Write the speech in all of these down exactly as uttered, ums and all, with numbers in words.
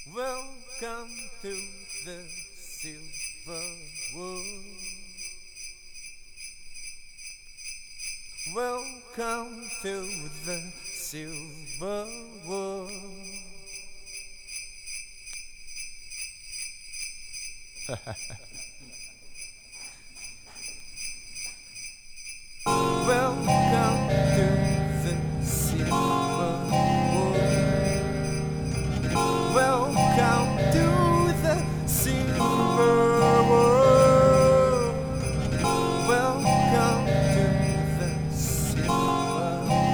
Welcome to the silver world. Welcome to the silver world. Welcome to the silver world. Welcome to the silver world. Welcome to the silver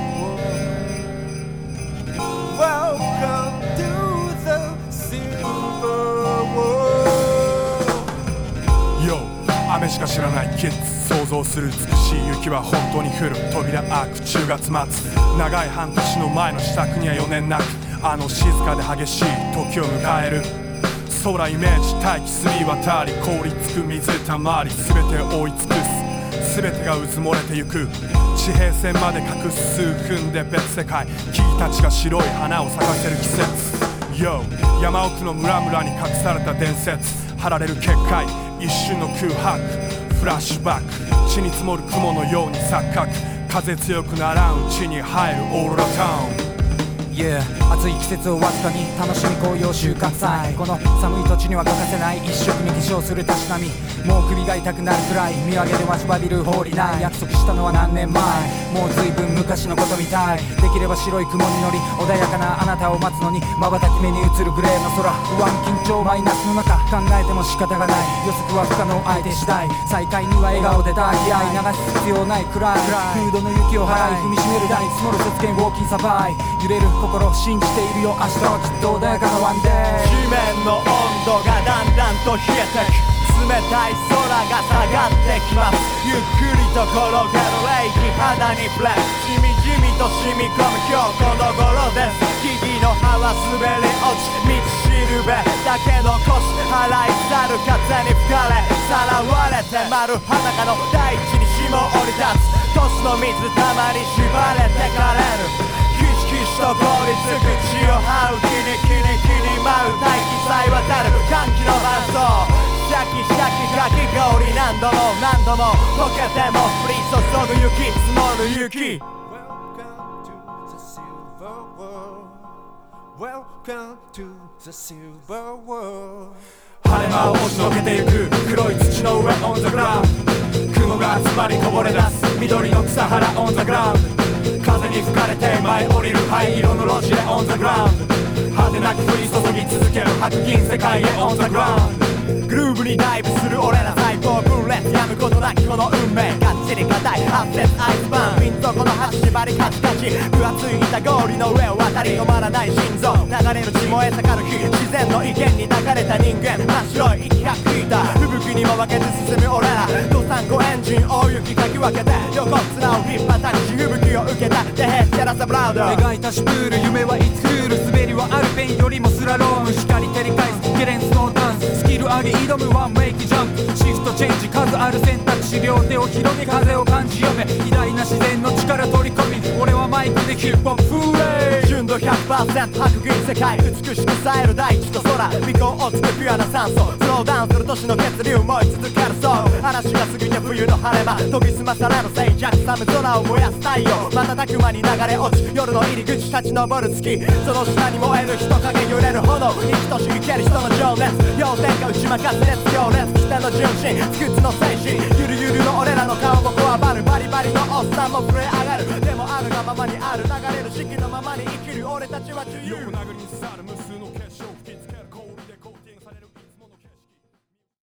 world. Welcome to the silver world. Yo、雨しか知らないキッズ、想像する美しい雪は本当に降る。扉開くじゅうがつまつ、長い半年の前の支度にはよねんなく、あの静かで激しい時を迎える。空イメージ大気澄み渡り、凍りつく水たまり、全てを覆い尽くす、全てがうず漏れてゆく。地平線まで隠す数分で別世界、木たちが白い花を咲かせる季節。 Yo、 山奥の村々に隠された伝説、張られる結界、一瞬の空白、フラッシュバック、地に積もる雲のように錯覚、風強くならんうちに入るオーロラタウン。 Yeah、 暑い季節をわずかに楽しみ紅葉収穫祭、この寒い土地には欠かせない一色に化粧するたしなみ、もう首が痛くなるくらい見上げる街バビルホーリナイ、約束したのは何年前、もう随分昔のことみたい。できれば白い雲に乗り穏やかなあなたを待つのに、瞬き目に映るグレーの空、不安緊張マイナスの中、考えても仕方がない、予測は不可能相手次第、再会には笑顔で抱き合い、流す必要ないくらい、フードの雪を払い踏みしめる大地積もる雪原ウォーキンサバイ、揺れる心信じているよ、明日はきっと穏やかなワンデー。 地面の温度がだんだんと冷えてく、冷たい空が下がってきます。ゆっくりと転がる冷気、肌にフレッシュ、じみじみと染み込む今日この頃です。木々の葉は滑り落ち、道しるべだけ残し、払い去る風に吹かれ、さらわれて丸裸の大地に霜降り立つ。都市の水たまり縛れてかれる、キシキシと凍りつく血を這う、キリキリキリ舞う大気さえ渡る歓喜の伴奏、シャキシャキかき氷、何度も何度も溶けても降り注ぐ雪、積もる雪。 Welcome to the silver world. 晴れ間を押しのけてゆく黒い土の上 on the ground、 雲が集まりこぼれ出す緑の草原 on the ground、 風に吹かれて舞い降りる灰色の路地へ on the ground、 果てなく降り注ぎ続ける白銀世界へ on the ground。 グルーブにダイブする俺ら細胞分裂、やむことなきこの運命、がっちり硬い圧接アイスバーン、ピンとこの端縛りカチカチ、分厚い板氷の上を渡り止まらない心臓、流れる血燃え盛る火、自然の意見に抱かれた人間、真っ白い息吐く吹いた吹雪にも負けず進む俺ら、ドサンコエンジン大雪かき分けて、横綱を引っ張ったり地吹雪を受けたデヘッテラサブラウド、 描いたシュプール、夢はいつクール、滑りはアルペンよりもスラローム、光照り返すゲレンスのダンス、スキル上げ挑むワンメイキジャンプ、シフトチェンジ数ある選択肢、両手を広げ風を感じ読め、偉大な自然の力取り込み、俺はマイクでヒップホップフーレイ、 純度 ひゃくパーセント 白銀世界、美しくさえる大地と空、微光をつくピュアな酸素、スローダウンする都市の血流燃え続けるそう、嵐が過ぎて冬の晴れ間、研ぎ澄まされる静寂、寒空を燃やす太陽、瞬く間に流れ落ち、夜の入り口立ち上る月、その下に燃える人影揺れる炎、生きとし生ける人の情熱、氷点下打ち負かす熱行列、北の純真不屈の精神、ゆるゆるの俺らの顔もこわばる、バリバリのおっさんも震え上がる、でもあるがままにある、流れる四季のままに生きる俺たちは自由、 横殴りに刺さる無数の結晶